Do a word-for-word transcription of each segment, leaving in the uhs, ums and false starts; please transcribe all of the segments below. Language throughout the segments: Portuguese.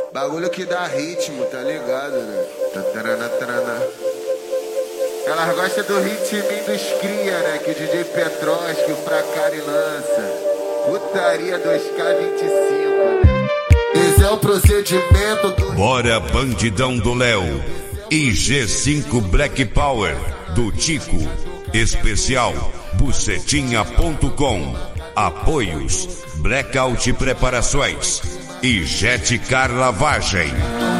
Bagulho que dá ritmo, tá ligado, né? Tatarana, tarana. Elas gostam do ritminho dos cria, né? Que o D J Petróski, o Fracari lança. Putaria dois K vinte e cinco, né? Esse é o procedimento do... Bora Bandidão do Léo e G cinco Black Power do Tico. Especial bucetinha ponto com. Apoios Blackout Preparações e Jetcar Lavagem.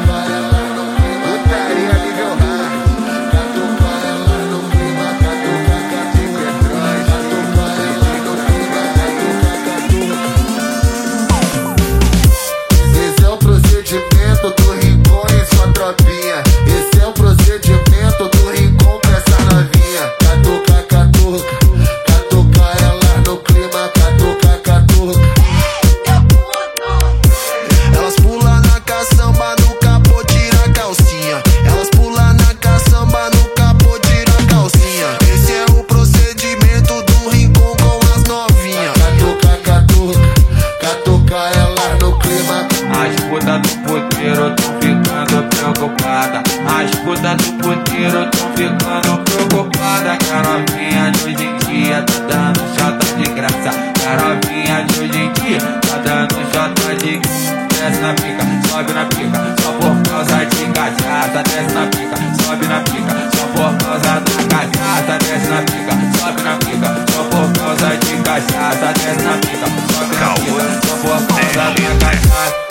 Esse é o procedimento do Rincon e sua tropinha. Esse é o procedimento do Rincon com essa novinha. Catuca, catuca, catuca ela no clima. Catuca, catuca. Elas pulam na caçamba, no capô, tira a calcinha. Elas pulam na caçamba, no capô, tira a calcinha. Esse é o procedimento do Rincon com as novinhas. Catuca, catuca, catuca ela no clima. As putas do puteiro tão ficando preocupada. As putas do puteiro tão ficando preocupada. Que a novinha de hoje em dia tá dando chata de graça. Que a novinha de hoje em dia tá dando chata de graça. Desce na pica, sobe na pica, só por causa de cachaça. Desce na pica, sobe na pica, só por causa da cachaça. Desce na pica, sobe na pica, só por causa de cachaça. Desce na pica, sobe na pica, só por causa da cachaça.